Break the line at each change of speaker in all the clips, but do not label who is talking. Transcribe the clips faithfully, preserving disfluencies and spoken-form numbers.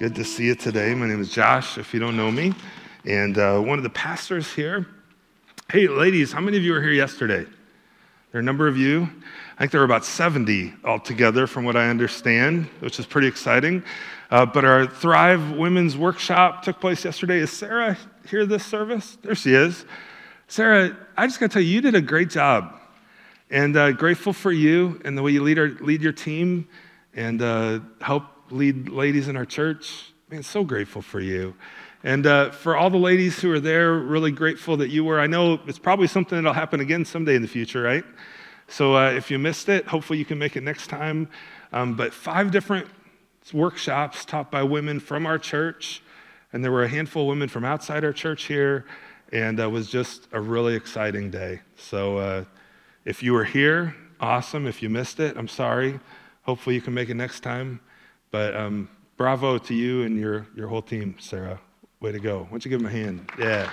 Good to see you today. My name is Josh, if you don't know me, and uh, one of the pastors here. Hey, ladies, how many of you were here yesterday? There are a number of you. I think there were about seventy altogether, from what I understand, which is pretty exciting. Uh, but our Thrive Women's Workshop took place yesterday. Is Sarah here this service? There she is. Sarah, I just got to tell you, you did a great job. And uh, grateful for you and the way you lead, our, lead your team and uh, help lead ladies in our church. Man, so grateful for you. And uh, for all the ladies who are there, really grateful that you were. I know it's probably something that'll happen again someday in the future, right? So uh, if you missed it, hopefully you can make it next time. Um, but five different workshops taught by women from our church. And there were a handful of women from outside our church here. And it was just a really exciting day. So uh, if you were here, awesome. If you missed it, I'm sorry. Hopefully you can make it next time. But um, bravo to you and your, your whole team, Sarah. Way to go. Why don't you give them a hand? Yeah.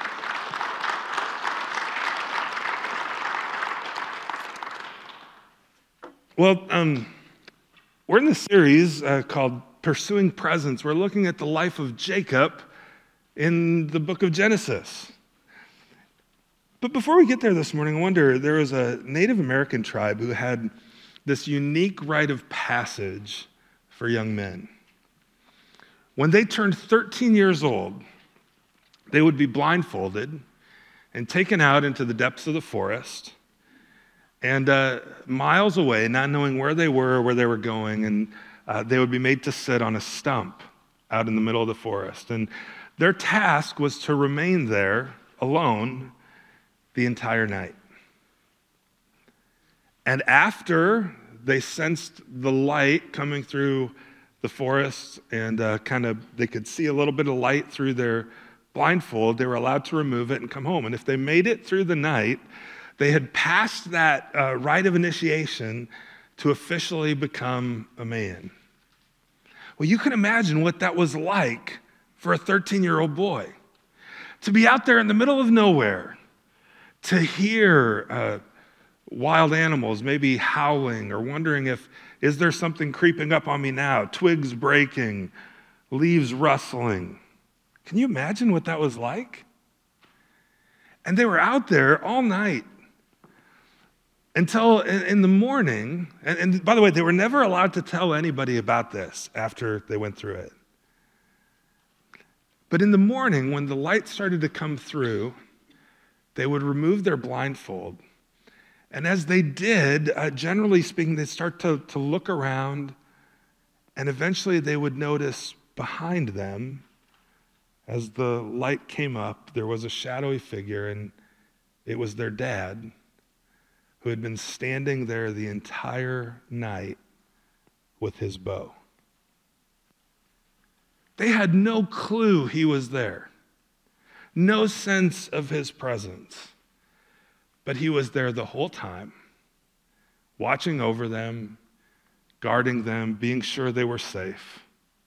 Well, um, we're in this series uh, called Pursuing Presence. We're looking at the life of Jacob in the book of Genesis. But before we get there this morning, I wonder, there was a Native American tribe who had this unique rite of passage for young men. When they turned thirteen years old, they would be blindfolded and taken out into the depths of the forest and uh, miles away, not knowing where they were or where they were going, and uh, they would be made to sit on a stump out in the middle of the forest. And their task was to remain there alone the entire night. And after they sensed the light coming through the forest and uh, kind of they could see a little bit of light through their blindfold, they were allowed to remove it and come home. And if they made it through the night, they had passed that uh, rite of initiation to officially become a man. Well, you can imagine what that was like for a thirteen-year-old boy. To be out there in the middle of nowhere, to hear uh, wild animals maybe howling or wondering if, is there something creeping up on me now? Twigs breaking, leaves rustling. Can you imagine what that was like? And they were out there all night until in the morning. And, and by the way, they were never allowed to tell anybody about this after they went through it. But in the morning, when the light started to come through, they would remove their blindfold. And as they did, uh, generally speaking, they'd start to, to look around, and eventually they would notice behind them, as the light came up, there was a shadowy figure, and it was their dad, who had been standing there the entire night with his bow. They had no clue he was there, no sense of his presence. But he was there the whole time, watching over them, guarding them, being sure they were safe.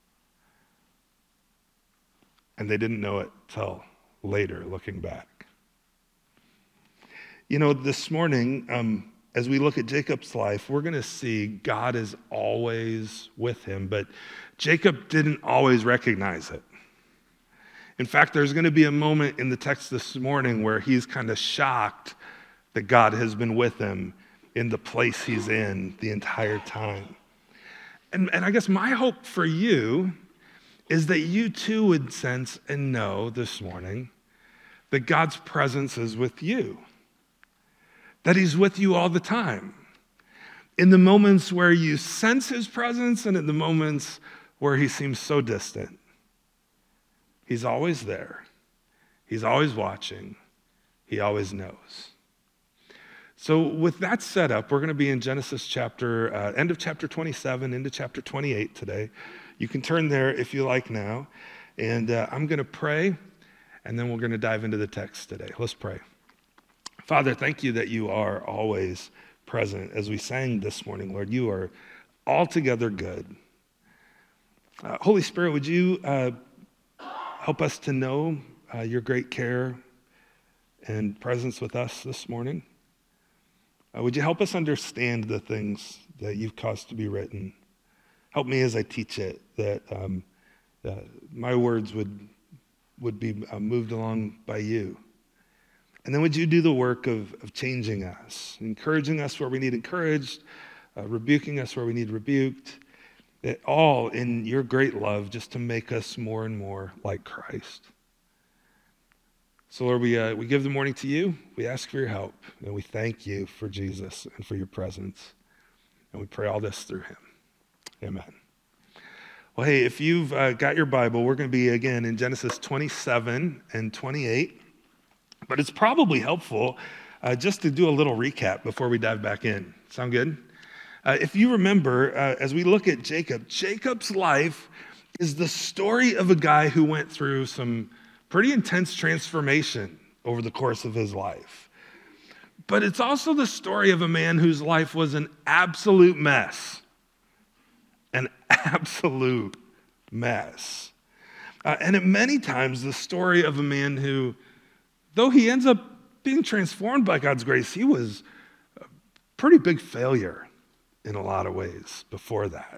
And they didn't know it till later, looking back. You know, this morning, um, as we look at Jacob's life, we're going to see God is always with him, but Jacob didn't always recognize it. In fact, there's going to be a moment in the text this morning where he's kind of shocked that God has been with him in the place he's in the entire time. And, and I guess my hope for you is that you too would sense and know this morning that God's presence is with you, that he's with you all the time. In the moments where you sense his presence and in the moments where he seems so distant, he's always there. He's always watching. He always knows. So with that set up, we're going to be in Genesis chapter, uh, end of chapter twenty-seven, into chapter twenty-eight today. You can turn there if you like now. And uh, I'm going to pray, and then we're going to dive into the text today. Let's pray. Father, thank you that you are always present. As we sang this morning, Lord, you are altogether good. Uh, Holy Spirit, would you uh, help us to know uh, your great care and presence with us this morning? Uh, would you help us understand the things that you've caused to be written? Help me as I teach it, that um, uh, my words would, would be uh, moved along by you. And then would you do the work of, of changing us, encouraging us where we need encouraged, uh, rebuking us where we need rebuked, that all in your great love just to make us more and more like Christ. So Lord, we, uh, we give the morning to you. We ask for your help, and we thank you for Jesus and for your presence. And we pray all this through him. Amen. Well, hey, if you've uh, got your Bible, we're going to be, again, in Genesis twenty-seven and twenty-eight. But it's probably helpful uh, just to do a little recap before we dive back in. Sound good? Uh, if you remember, uh, as we look at Jacob, Jacob's life is the story of a guy who went through some pretty intense transformation over the course of his life. But it's also the story of a man whose life was an absolute mess. An absolute mess. Uh, and at many times, the story of a man who, though he ends up being transformed by God's grace, he was a pretty big failure in a lot of ways before that.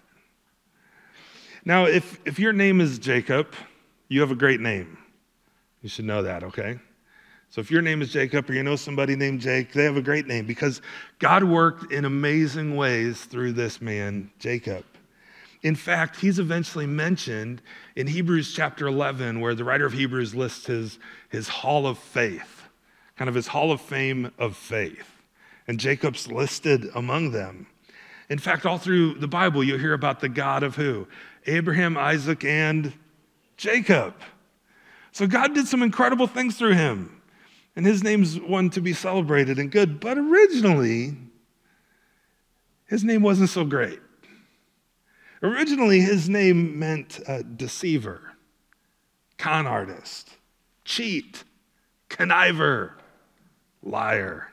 Now, if, if your name is Jacob, you have a great name. You should know that, okay? So if your name is Jacob or you know somebody named Jake, they have a great name because God worked in amazing ways through this man, Jacob. In fact, he's eventually mentioned in Hebrews chapter eleven, where the writer of Hebrews lists his, his hall of faith, kind of his hall of fame of faith. And Jacob's listed among them. In fact, all through the Bible, you'll hear about the God of who? Abraham, Isaac, and Jacob. So God did some incredible things through him. And his name's one to be celebrated and good. But originally, his name wasn't so great. Originally, his name meant uh, deceiver, con artist, cheat, conniver, liar.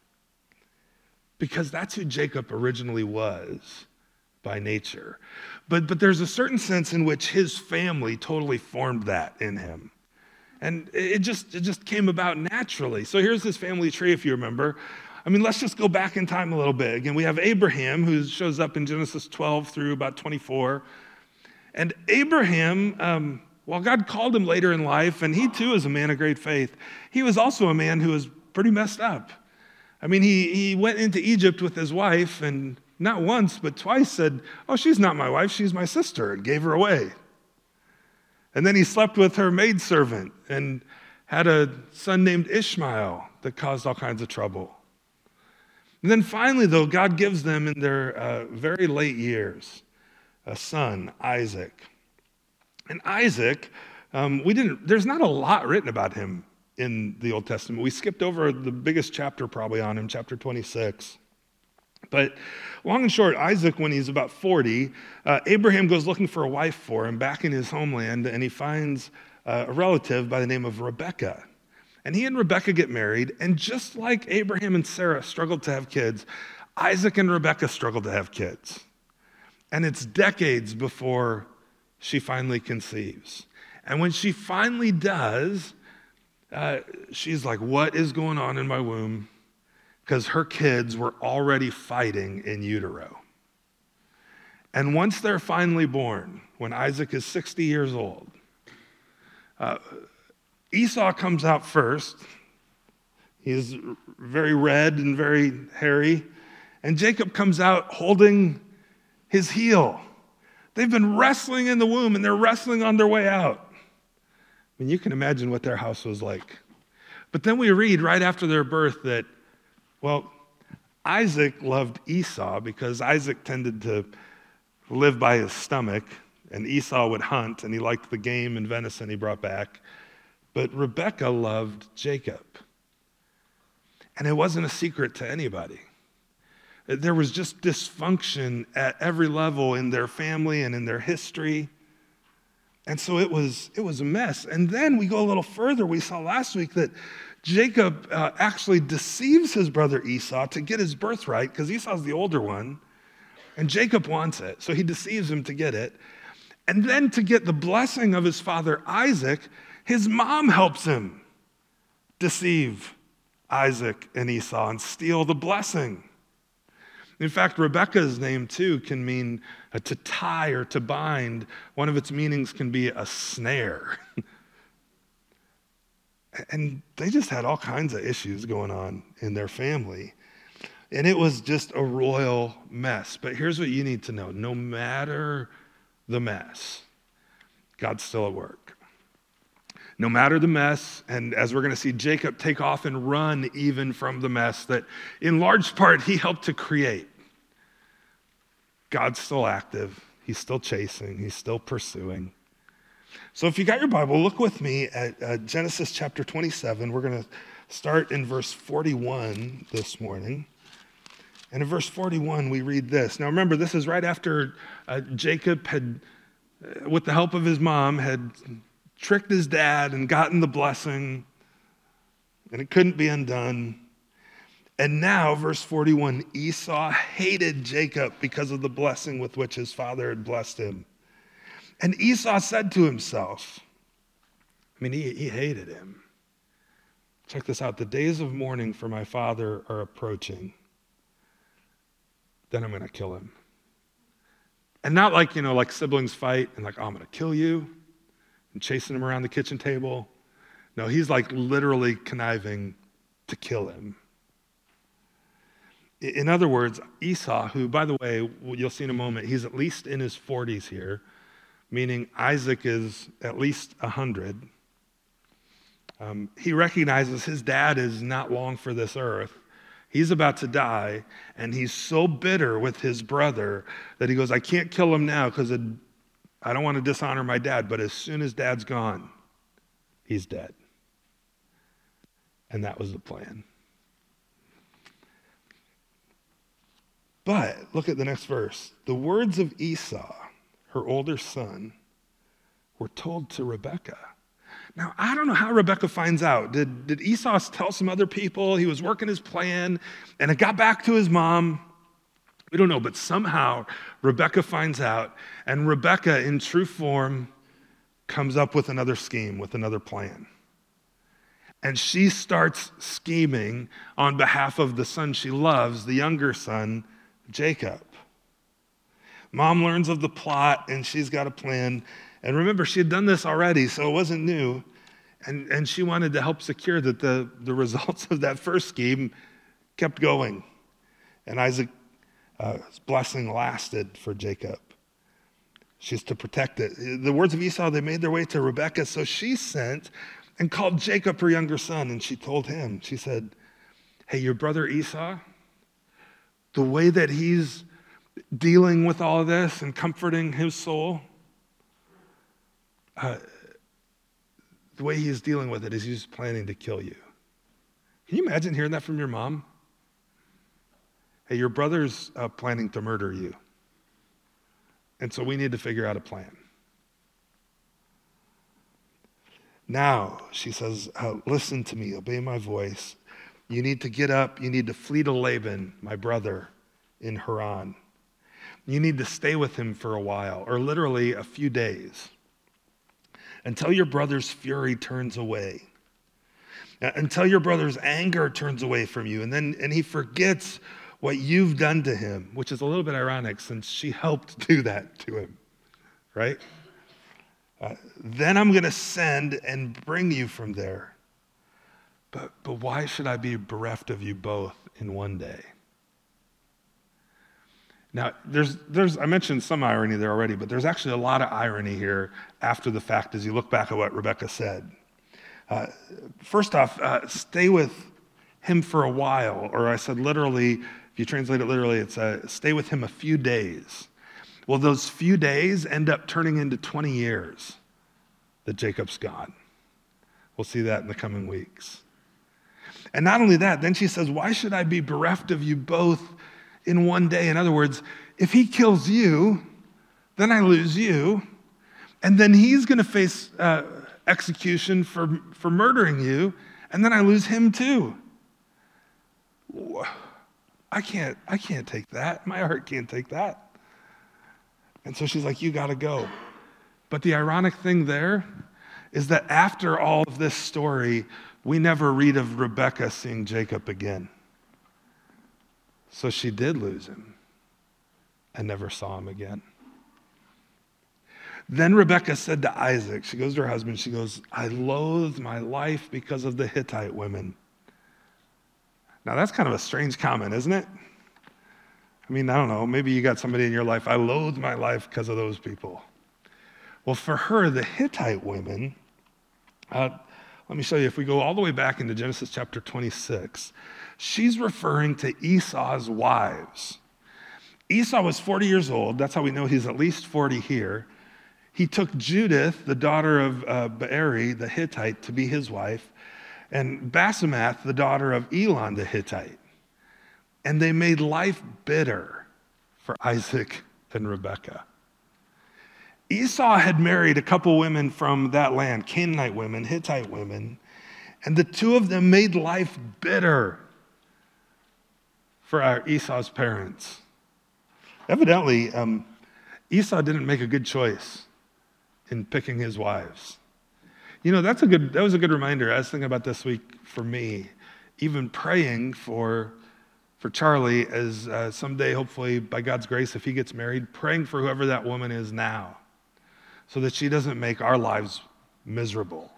Because that's who Jacob originally was by nature. But, but there's a certain sense in which his family totally formed that in him. And it just, it just came about naturally. So here's his family tree, if you remember. I mean, let's just go back in time a little bit. Again, we have Abraham, who shows up in Genesis twelve through about twenty-four. And Abraham, um, while God called him later in life, and he too is a man of great faith, he was also a man who was pretty messed up. I mean, he, he went into Egypt with his wife, and not once, but twice said, oh, she's not my wife, she's my sister, and gave her away. And then he slept with her maidservant and had a son named Ishmael that caused all kinds of trouble. And then finally, though, God gives them in their uh, very late years a son, Isaac. And Isaac, um, we didn't. There's not a lot written about him in the Old Testament. We skipped over the biggest chapter probably on him, chapter twenty-six. But long and short, Isaac, when he's about forty, uh, Abraham goes looking for a wife for him back in his homeland, and he finds uh, a relative by the name of Rebekah. And he and Rebekah get married, and just like Abraham and Sarah struggled to have kids, Isaac and Rebekah struggled to have kids. And it's decades before she finally conceives. And when she finally does, uh, she's like, what is going on in my womb? Because her kids were already fighting in utero. And once they're finally born, when Isaac is sixty years old, uh, Esau comes out first. He's very red and very hairy. And Jacob comes out holding his heel. They've been wrestling in the womb, and they're wrestling on their way out. I mean, you can imagine what their house was like. But then we read right after their birth that, well, Isaac loved Esau because Isaac tended to live by his stomach, and Esau would hunt, and he liked the game and venison he brought back. But Rebekah loved Jacob. And it wasn't a secret to anybody. There was just dysfunction at every level in their family and in their history. And so it was, it was a mess. And then we go a little further. We saw last week that Jacob uh, actually deceives his brother Esau to get his birthright, because Esau's the older one, and Jacob wants it. So he deceives him to get it. And then to get the blessing of his father Isaac, his mom helps him deceive Isaac and Esau and steal the blessing. In fact, Rebekah's name too can mean uh, to tie or to bind. One of its meanings can be a snare. And they just had all kinds of issues going on in their family. And it was just a royal mess. But here's what you need to know. No matter the mess, God's still at work. No matter the mess, and as we're going to see Jacob take off and run even from the mess that in large part he helped to create, God's still active. He's still chasing. He's still pursuing. So if you got your Bible, look with me at uh, Genesis chapter twenty-seven. We're going to start in verse forty-one this morning. And in verse forty-one, we read this. Now remember, this is right after uh, Jacob had, uh, with the help of his mom, had tricked his dad and gotten the blessing, and it couldn't be undone. And now, verse forty-one, Esau hated Jacob because of the blessing with which his father had blessed him. And Esau said to himself, I mean, he, he hated him. Check this out. The days of mourning for my father are approaching. Then I'm going to kill him. And not like, you know, like siblings fight and like, oh, I'm going to kill you and chasing him around the kitchen table. No, he's like literally conniving to kill him. In other words, Esau, who, by the way, you'll see in a moment, he's at least in his forties here, meaning Isaac is at least one hundred. Um, he recognizes his dad is not long for this earth. He's about to die, and he's so bitter with his brother that he goes, I can't kill him now because I don't want to dishonor my dad, but as soon as dad's gone, he's dead. And that was the plan. But look at the next verse. The words of Esau, her older son, were told to Rebekah. Now, I don't know how Rebekah finds out. Did, did Esau tell some other people he was working his plan and it got back to his mom? We don't know, but somehow Rebekah finds out, and Rebekah, in true form, comes up with another scheme, with another plan. And she starts scheming on behalf of the son she loves, the younger son, Jacob. Mom learns of the plot, and she's got a plan. And remember, she had done this already, so it wasn't new. And, and she wanted to help secure that the, the results of that first scheme kept going. And Isaac's uh, blessing lasted for Jacob. She's to protect it. The words of Esau, they made their way to Rebekah, so she sent and called Jacob, her younger son, and she told him, she said, hey, your brother Esau, the way that he's dealing with all of this and comforting his soul, uh, the way he's dealing with it is he's planning to kill you. Can you imagine hearing that from your mom? Hey, your brother's uh, planning to murder you. And so we need to figure out a plan. Now, she says, uh, listen to me, obey my voice. You need to get up. You need to flee to Laban, my brother, in Haran. You need to stay with him for a while, or literally a few days, until your brother's fury turns away, until your brother's anger turns away from you, and then and he forgets what you've done to him, which is a little bit ironic since she helped do that to him, right? Uh, then I'm going to send and bring you from there. But, but why should I be bereft of you both in one day? Now, there's, there's, I mentioned some irony there already, but there's actually a lot of irony here after the fact as you look back at what Rebekah said. Uh, first off, uh, stay with him for a while, or I said literally, if you translate it literally, it's uh, stay with him a few days. Well, those few days end up turning into twenty years that Jacob's gone. We'll see that in the coming weeks. And not only that, then she says, why should I be bereft of you both in one day? In other words, if he kills you, then I lose you, and then he's going to face uh, execution for, for murdering you, and then I lose him too. I can't, I can't take that. My heart can't take that. And so she's like, you got to go. But the ironic thing there is that after all of this story, we never read of Rebekah seeing Jacob again. So she did lose him and never saw him again. Then Rebekah said to Isaac, she goes to her husband, she goes, I loathe my life because of the Hittite women. Now that's kind of a strange comment, isn't it? I mean, I don't know, maybe you got somebody in your life, I loathe my life because of those people. Well, for her, the Hittite women, uh, let me show you, if we go all the way back into Genesis chapter twenty-six, she's referring to Esau's wives. Esau was forty years old. That's how we know he's at least forty here. He took Judith, the daughter of uh, Beeri, the Hittite, to be his wife, and Basemath, the daughter of Elon, the Hittite. And they made life bitter for Isaac and Rebekah. Esau had married a couple women from that land, Canaanite women, Hittite women, and the two of them made life bitter for our Esau's parents. Evidently, um, Esau didn't make a good choice in picking his wives. You know, that's a good. That was a good reminder. I was thinking about this week for me, even praying for for Charlie as uh, someday, hopefully, by God's grace, if he gets married, praying for whoever that woman is now, so that she doesn't make our lives miserable.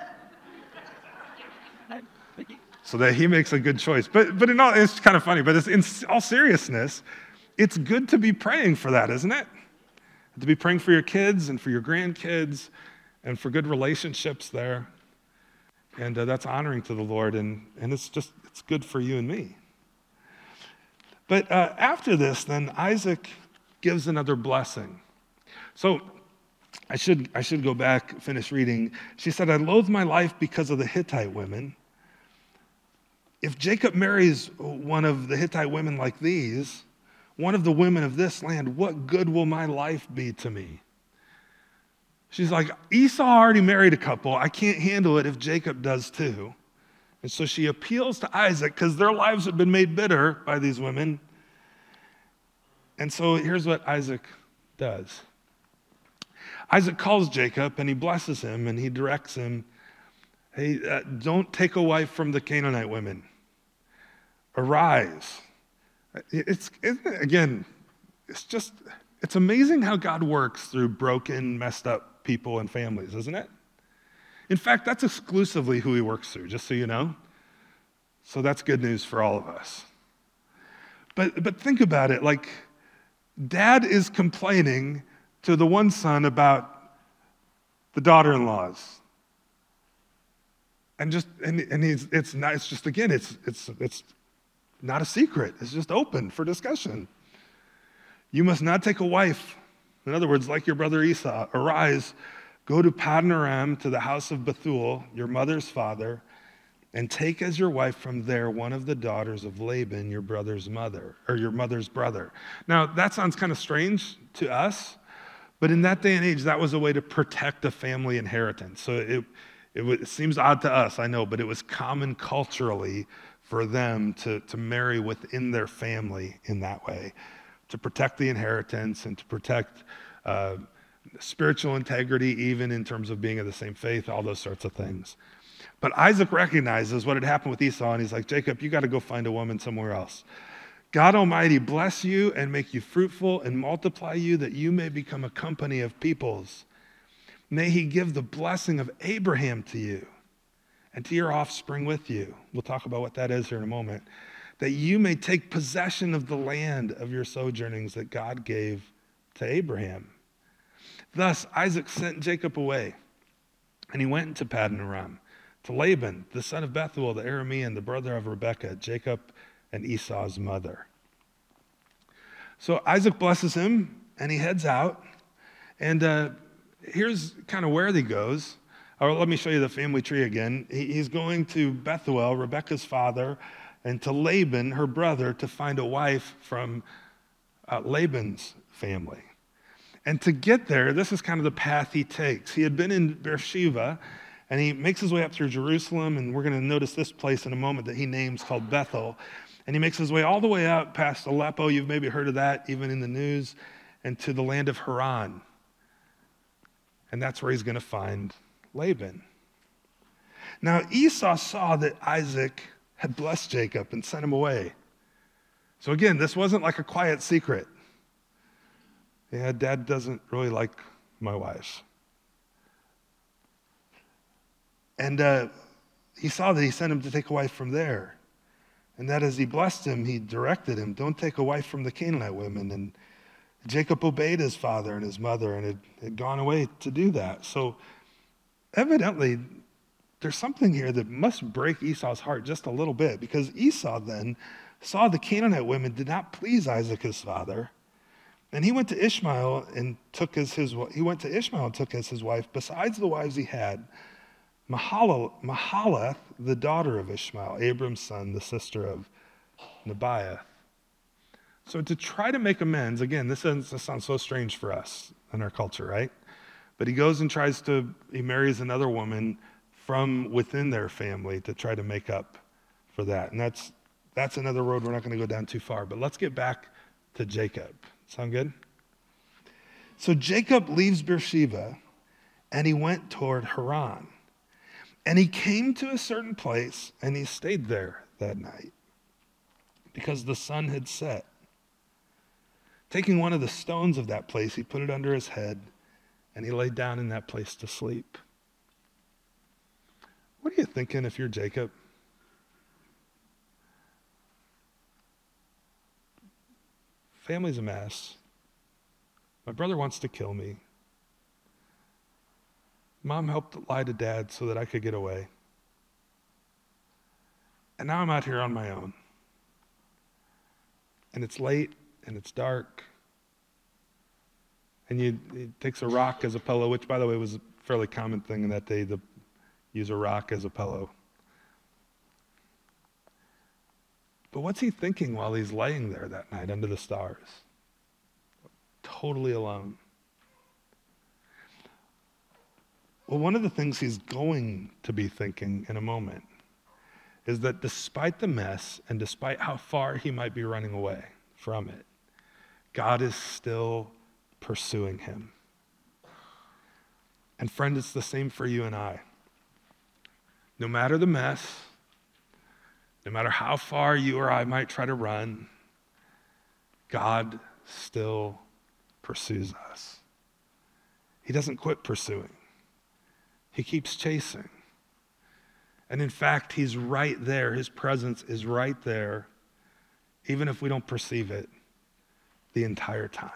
So that he makes a good choice. But but in all, it's kind of funny. But it's, in all seriousness, it's good to be praying for that, isn't it? To be praying for your kids and for your grandkids and for good relationships there. And uh, that's honoring to the Lord, and, and it's just, it's good for you and me. But uh, after this, then Isaac gives another blessing. So I should, I should go back, finish reading. She said, I loathe my life because of the Hittite women. If Jacob marries one of the Hittite women like these, one of the women of this land, what good will my life be to me? She's like, Esau already married a couple. I can't handle it if Jacob does too. And so she appeals to Isaac because their lives have been made bitter by these women. And so here's what Isaac does. Isaac calls Jacob and he blesses him and he directs him, hey, uh, don't take a wife from the Canaanite women. Arise. It's, it, again, it's just, it's amazing how God works through broken, messed up people and families, isn't it? In fact, that's exclusively who he works through, just so you know. So that's good news for all of us. But, but think about it, like, dad is complaining to the one son about the daughter-in-laws. And just, and, and he's, it's not, it's just, again, it's, it's, it's, not a secret. It's just open for discussion. You must not take a wife. In other words, like your brother Esau, arise, go to Paddan Aram, to the house of Bethuel, your mother's father, and take as your wife from there one of the daughters of Laban, your brother's mother, or your mother's brother. Now, that sounds kind of strange to us, but in that day and age, that was a way to protect a family inheritance. So it, it, it seems odd to us, I know, but it was common culturally for them to, to marry within their family in that way, to protect the inheritance and to protect uh, spiritual integrity, even in terms of being of the same faith, all those sorts of things. But Isaac recognizes what had happened with Esau, and he's like, Jacob, you got to go find a woman somewhere else. God Almighty bless you and make you fruitful and multiply you, that you may become a company of peoples. May he give the blessing of Abraham to you and to your offspring with you. We'll talk about what that is here in a moment. That you may take possession of the land of your sojournings that God gave to Abraham. Thus Isaac sent Jacob away, and he went into Paddan Aram, to Laban, the son of Bethuel, the Aramean, the brother of Rebekah, Jacob and Esau's mother. So Isaac blesses him, and he heads out. And uh, here's kind of where he goes. Or let me show you the family tree again. He's going to Bethuel, Rebekah's father, and to Laban, her brother, to find a wife from uh, Laban's family. And to get there, this is kind of the path he takes. He had been in Beersheba, and he makes his way up through Jerusalem, and we're going to notice this place in a moment that he names called Bethel. And he makes his way all the way out past Aleppo. You've maybe heard of that, even in the news, and to the land of Haran. And that's where he's going to find Laban. Now Esau saw that Isaac had blessed Jacob and sent him away. So again, this wasn't like a quiet secret. Yeah, Dad doesn't really like my wife. And uh, he saw that he sent him to take a wife from there. And that as he blessed him, he directed him, don't take a wife from the Canaanite women. And Jacob obeyed his father and his mother and had, had gone away to do that. So evidently, there's something here that must break Esau's heart just a little bit, because Esau then saw the Canaanite women did not please Isaac his father. And he went to Ishmael and took as his he went to Ishmael and took as his wife, besides the wives he had, Mahalath, Mahalath, the daughter of Ishmael, Abram's son, the sister of Nebaioth. So to try to make amends, again, this sounds so strange for us in our culture, right? But he goes and tries to, he marries another woman from within their family to try to make up for that. And that's that's another road we're not going to go down too far. But let's get back to Jacob. Sound good? So Jacob leaves Beersheba and he went toward Haran. And he came to a certain place and he stayed there that night because the sun had set. Taking one of the stones of that place, he put it under his head and he laid down in that place to sleep. What are you thinking if you're Jacob? Family's a mess. My brother wants to kill me. Mom helped lie to Dad so that I could get away. And now I'm out here on my own. And it's late and it's dark. And you, he takes a rock as a pillow, which, by the way, was a fairly common thing in that day, to use a rock as a pillow. But what's he thinking while he's laying there that night under the stars? Totally alone. Well, one of the things he's going to be thinking in a moment is that despite the mess and despite how far he might be running away from it, God is still pursuing him. And friend, it's the same for you and I. No matter the mess, no matter how far you or I might try to run, God still pursues us. He doesn't quit pursuing. He keeps chasing. And in fact, he's right there. His presence is right there, even if we don't perceive it, the entire time.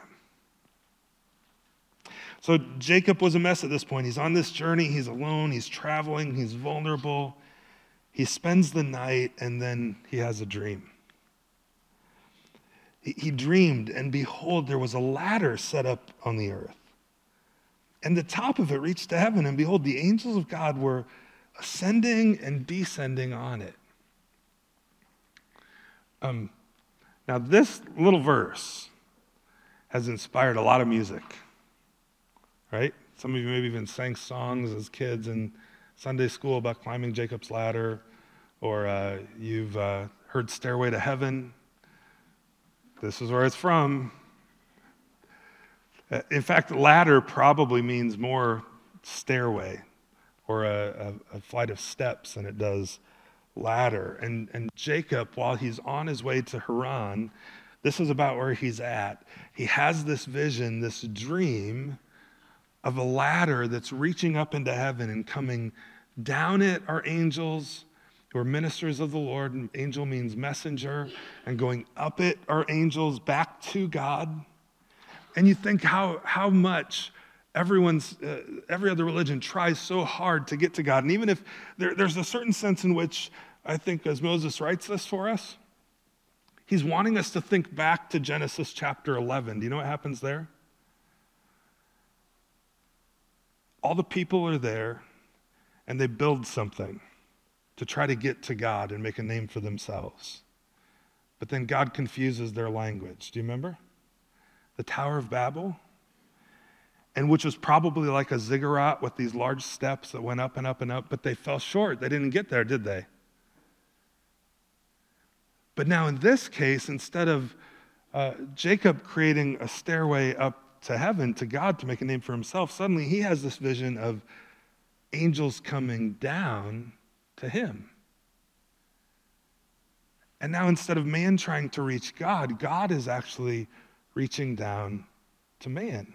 So Jacob was a mess at this point. He's on this journey. He's alone. He's traveling. He's vulnerable. He spends the night, and then he has a dream. He, he dreamed, and behold, there was a ladder set up on the earth. And the top of it reached to heaven, and behold, the angels of God were ascending and descending on it. Um, now, this little verse has inspired a lot of music, right? Some of you maybe even sang songs as kids in Sunday school about climbing Jacob's ladder, or uh, you've uh, heard Stairway to Heaven. This is where it's from. In fact, ladder probably means more stairway or a, a, a flight of steps than it does ladder. And, and Jacob, while he's on his way to Haran, this is about where he's at. He has this vision, this dream of a ladder that's reaching up into heaven, and coming down it are angels who are ministers of the Lord. And angel means messenger. And going up it are angels back to God. And you think how how much everyone's uh, every other religion tries so hard to get to God. And even if there, there's a certain sense in which I think, as Moses writes this for us, he's wanting us to think back to Genesis chapter eleven. Do you know what happens there? All the people are there, and they build something to try to get to God and make a name for themselves. But then God confuses their language. Do you remember? The Tower of Babel, and which was probably like a ziggurat with these large steps that went up and up and up, but they fell short. They didn't get there, did they? But now in this case, instead of uh, Jacob creating a stairway up to heaven, to God, to make a name for himself, suddenly he has this vision of angels coming down to him. And now instead of man trying to reach God, God is actually reaching down to man.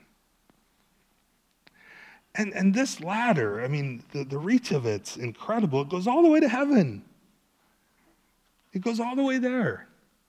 And, and this ladder, I mean, the, the reach of it's incredible. It goes all the way to heaven. It goes all the way there.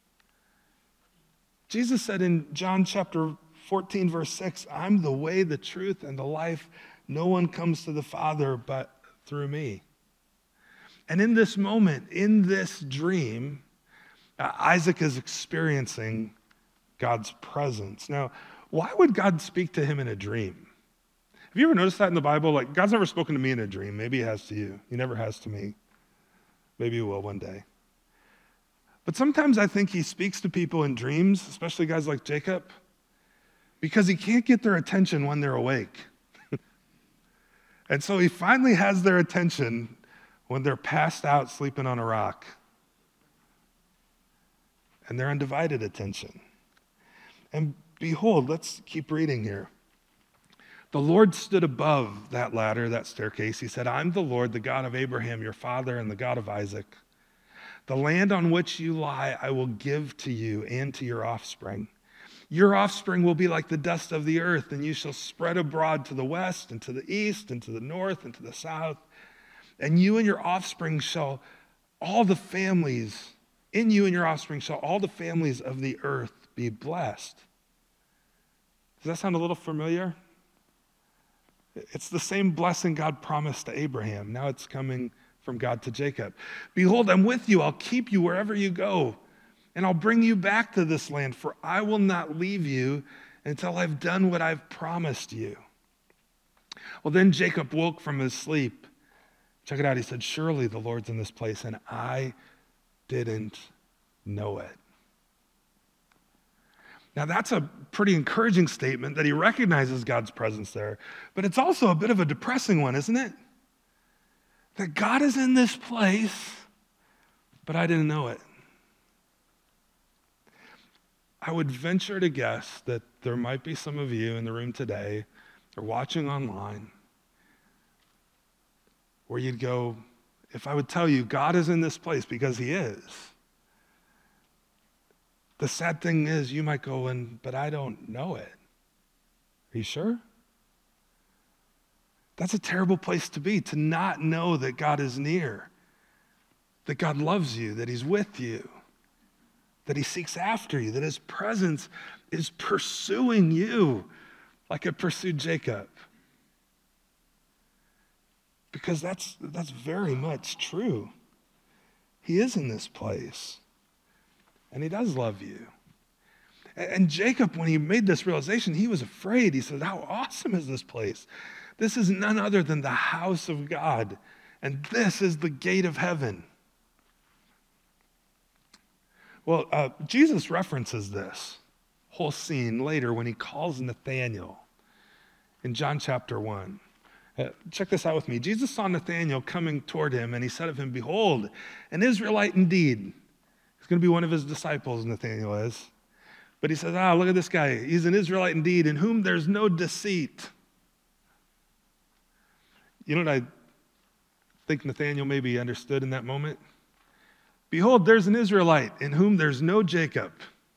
Jesus said in John chapter fourteen, verse six, I'm the way, the truth, and the life. No one comes to the Father but through me. And in this moment, in this dream, uh, Isaac is experiencing God's presence. Now, why would God speak to him in a dream? Have you ever noticed that in the Bible? Like, God's never spoken to me in a dream. Maybe he has to you. He never has to me. Maybe he will one day. But sometimes I think he speaks to people in dreams, especially guys like Jacob, because he can't get their attention when they're awake. And so he finally has their attention when they're passed out sleeping on a rock. And their undivided attention. And behold, let's keep reading here. The Lord stood above that ladder, that staircase. He said, I'm the Lord, the God of Abraham, your father, and the God of Isaac. The land on which you lie, I will give to you and to your offspring. Your offspring will be like the dust of the earth, and you shall spread abroad to the west and to the east and to the north and to the south. And you and your offspring shall, all the families, in you and your offspring shall all the families of the earth be blessed. Does that sound a little familiar? It's the same blessing God promised to Abraham. Now it's coming from God to Jacob. Behold, I'm with you. I'll keep you wherever you go. And I'll bring you back to this land, for I will not leave you until I've done what I've promised you. Well, then Jacob woke from his sleep. Check it out. He said, surely the Lord's in this place, and I didn't know it. Now, that's a pretty encouraging statement that he recognizes God's presence there, but it's also a bit of a depressing one, isn't it? That God is in this place, but I didn't know it. I would venture to guess that there might be some of you in the room today or watching online where you'd go, if I would tell you God is in this place, because he is. The sad thing is you might go in, but I don't know it. Are you sure? That's a terrible place to be, to not know that God is near, that God loves you, that he's with you, that he seeks after you, that his presence is pursuing you like it pursued Jacob. Because that's, that's very much true. He is in this place, and he does love you. And, and Jacob, when he made this realization, he was afraid. He said, how awesome is this place? This is none other than the house of God, and this is the gate of heaven. Well, uh, Jesus references this whole scene later when he calls Nathanael in John chapter one. Uh, check this out with me. Jesus saw Nathanael coming toward him, and he said of him, behold, an Israelite indeed. He's going to be one of his disciples, Nathanael is. But he says, ah, look at this guy. He's an Israelite indeed, in whom there's no deceit. You know what I think Nathanael maybe understood in that moment? Behold, there's an Israelite in whom there's no Jacob.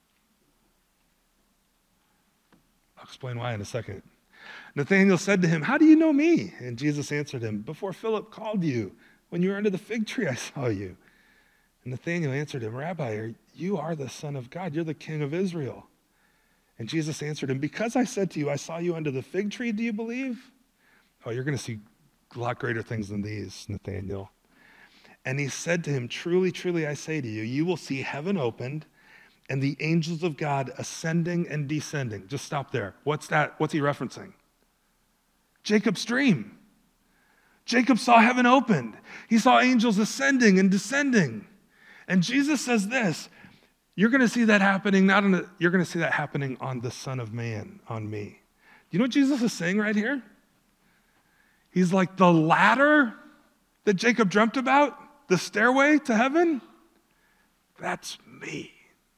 I'll explain why in a second. Nathanael said to him, how do you know me? And Jesus answered him, before Philip called you, when you were under the fig tree, I saw you. And Nathanael answered him, Rabbi, you are the Son of God. You're the King of Israel. And Jesus answered him, because I said to you, I saw you under the fig tree, do you believe? Oh, you're going to see a lot greater things than these, Nathanael. And he said to him, truly, truly, I say to you, you will see heaven opened and the angels of God ascending and descending. Just stop there. What's that? What's he referencing? Jacob's dream. Jacob saw heaven opened. He saw angels ascending and descending. And Jesus says this, you're going to see that happening, not on a, you're going to see that happening on the Son of Man, on me. Do you know what Jesus is saying right here? He's like, the ladder that Jacob dreamt about, the stairway to heaven, that's me.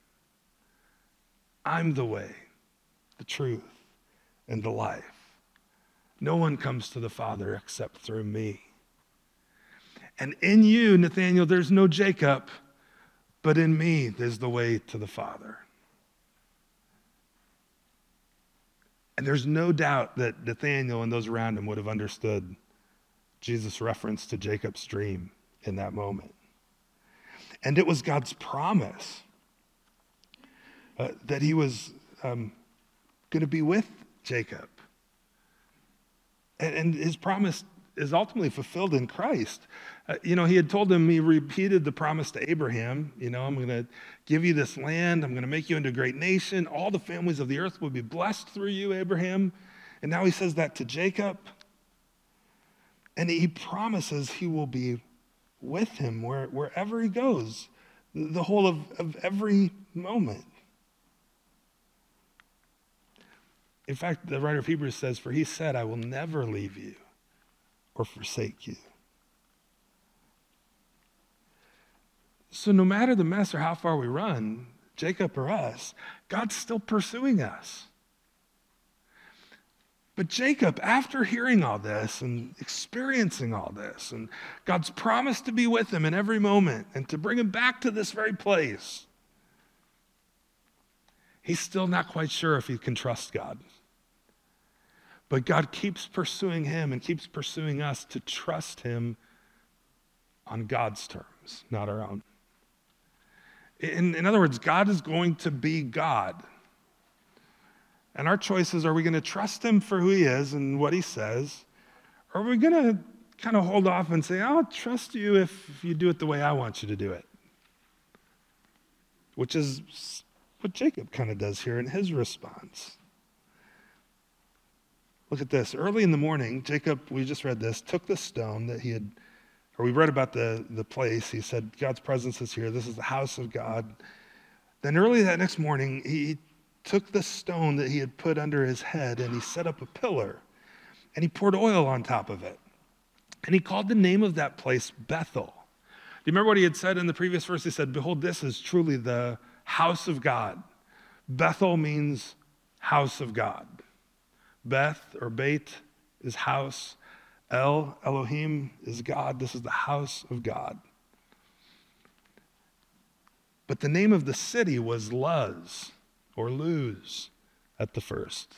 I'm the way, the truth, and the life. No one comes to the Father except through me. And in you, Nathanael, there's no Jacob, but in me there's the way to the Father. And there's no doubt that Nathanael and those around him would have understood Jesus' reference to Jacob's dream in that moment. And it was God's promise uh, that he was um, going to be with Jacob. And, and his promise is ultimately fulfilled in Christ. Uh, you know, he had told him, he repeated the promise to Abraham, you know, I'm going to give you this land, I'm going to make you into a great nation, all the families of the earth will be blessed through you, Abraham. And now he says that to Jacob. And he promises he will be with him where, wherever he goes, the whole of, of every moment. In fact, the writer of Hebrews says, for he said, I will never leave you or forsake you. So no matter the mess or how far we run, Jacob or us, God's still pursuing us. But Jacob, after hearing all this and experiencing all this, and God's promise to be with him in every moment and to bring him back to this very place, he's still not quite sure if he can trust God. But God keeps pursuing him and keeps pursuing us to trust him on God's terms, not our own. In, in other words, God is going to be God. And our choice is, are we going to trust him for who he is and what he says? Or are we going to kind of hold off and say, I'll trust you if you do it the way I want you to do it? Which is what Jacob kind of does here in his response. Look at this. Early in the morning, Jacob, we just read this, took the stone that he had, or we read about the, the place. He said, God's presence is here. This is the house of God. Then early that next morning, he took the stone that he had put under his head and he set up a pillar and he poured oil on top of it. And he called the name of that place Bethel. Do you remember what he had said in the previous verse? He said, behold, this is truly the house of God. Bethel means house of God. Beth or Beit is house. El, Elohim is God. This is the house of God. But the name of the city was Luz or Luz at the first.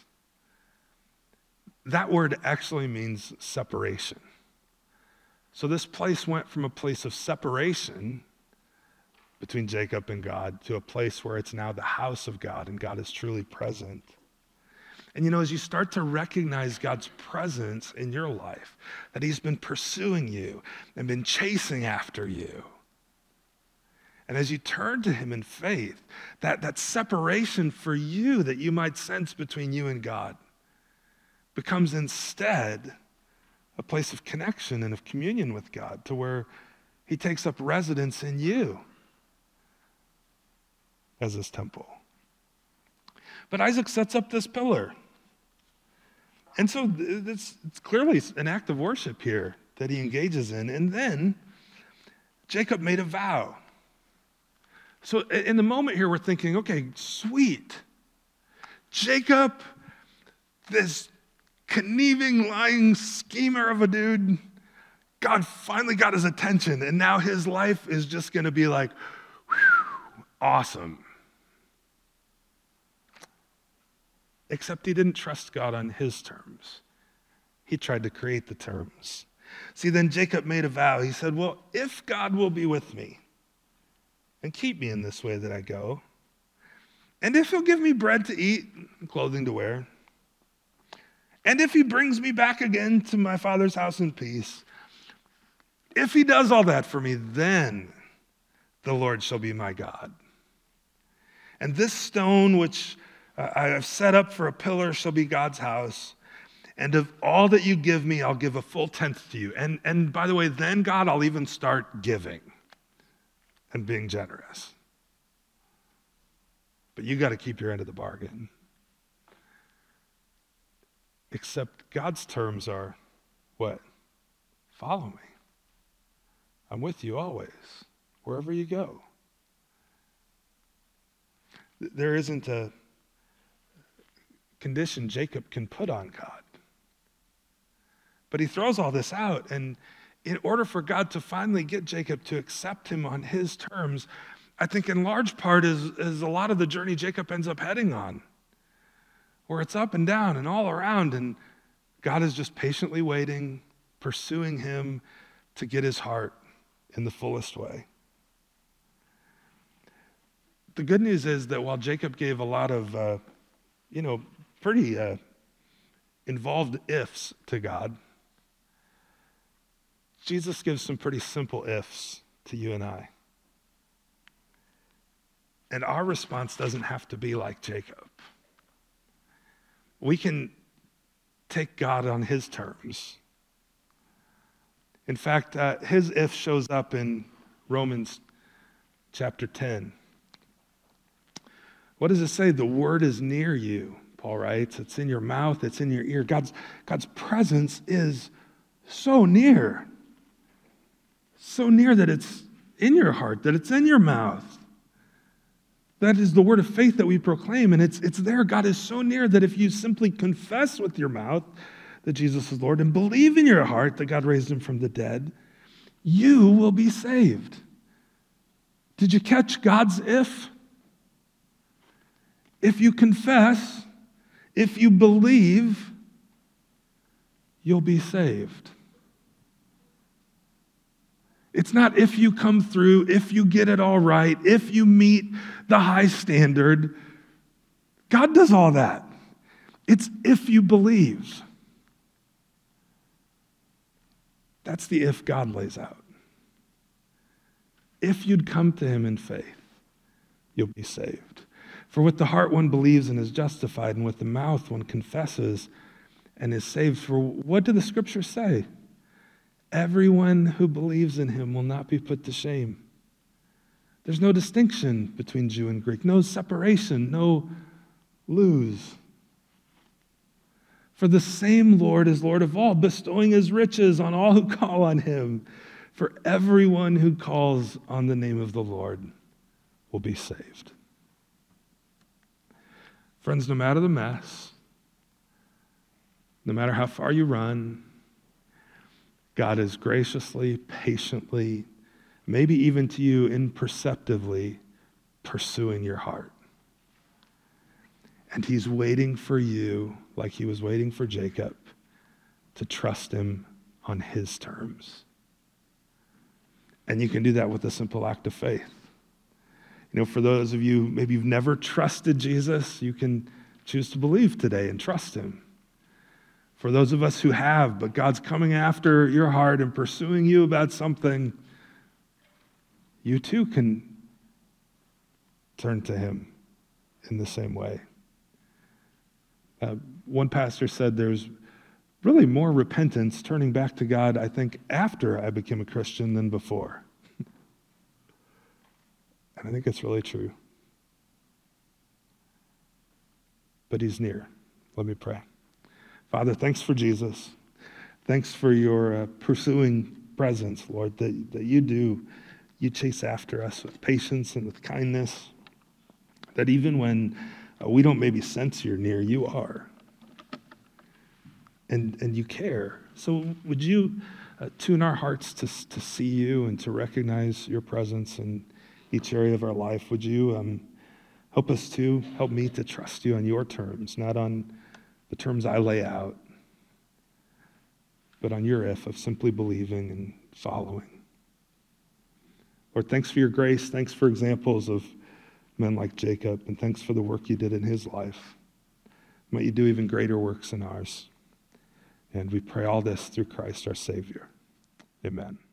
That word actually means separation. So this place went from a place of separation between Jacob and God to a place where it's now the house of God and God is truly present. And you know, as you start to recognize God's presence in your life, that he's been pursuing you and been chasing after you, and as you turn to him in faith, that, that separation for you that you might sense between you and God becomes instead a place of connection and of communion with God, to where he takes up residence in you as his temple. But Isaac sets up this pillar. And so it's, it's clearly an act of worship here that he engages in. And then Jacob made a vow. So in the moment here, we're thinking, okay, sweet. Jacob, this conniving, lying schemer of a dude, God finally got his attention. And now his life is just going to be like, whew, awesome. Except he didn't trust God on his terms. He tried to create the terms. See, then Jacob made a vow. He said, well, if God will be with me and keep me in this way that I go, and if he'll give me bread to eat and clothing to wear, and if he brings me back again to my father's house in peace, if he does all that for me, then the Lord shall be my God. And this stone which Uh, I have set up for a pillar shall be God's house. And of all that you give me, I'll give a full tenth to you. And, and by the way, then God, I'll even start giving and being generous. But you got to keep your end of the bargain. Except God's terms are what? Follow me. I'm with you always, wherever you go. There isn't a condition Jacob can put on God. But he throws all this out, and in order for God to finally get Jacob to accept him on his terms, I think in large part is, is a lot of the journey Jacob ends up heading on, where it's up and down and all around, and God is just patiently waiting, pursuing him to get his heart in the fullest way. The good news is that while Jacob gave a lot of, uh, you know, pretty uh, involved ifs to God, Jesus gives some pretty simple ifs to you and I. And our response doesn't have to be like Jacob. We can take God on his terms. In fact, uh, his if shows up in Romans chapter ten. What does it say? The word is near you, Paul writes. It's in your mouth, it's in your ear. God's, God's presence is so near. So near that it's in your heart, that it's in your mouth. That is the word of faith that we proclaim, and it's, it's there. God is so near that if you simply confess with your mouth that Jesus is Lord and believe in your heart that God raised him from the dead, you will be saved. Did you catch God's if? If you confess, if you believe, you'll be saved. It's not if you come through, if you get it all right, if you meet the high standard. God does all that. It's if you believe. That's the if God lays out. If you'd come to him in faith, you'll be saved. For with the heart one believes and is justified, and with the mouth one confesses and is saved. For what do the scriptures say? Everyone who believes in him will not be put to shame. There's no distinction between Jew and Greek, no separation, no lose. For the same Lord is Lord of all, bestowing his riches on all who call on him. For everyone who calls on the name of the Lord will be saved. Friends, no matter the mess, no matter how far you run, God is graciously, patiently, maybe even to you imperceptibly pursuing your heart. And he's waiting for you, like he was waiting for Jacob, to trust him on his terms. And you can do that with a simple act of faith. You know, for those of you, maybe you've never trusted Jesus, you can choose to believe today and trust him. For those of us who have, but God's coming after your heart and pursuing you about something, you too can turn to him in the same way. Uh, one pastor said there's really more repentance, turning back to God, I think, after I became a Christian than before. And I think it's really true. But he's near. Let me pray. Father, thanks for Jesus. Thanks for your uh, pursuing presence, Lord, that, that you do. You chase after us with patience and with kindness. That even when uh, we don't maybe sense you're near, you are. And, and you care. So would you uh, tune our hearts to, to see you and to recognize your presence in each area of our life? Would you um, help us to, help me to trust you on your terms, not on the terms I lay out, but on your if of simply believing and following. Lord, thanks for your grace. Thanks for examples of men like Jacob, and thanks for the work you did in his life. Might you do even greater works in ours. And we pray all this through Christ our Savior. Amen.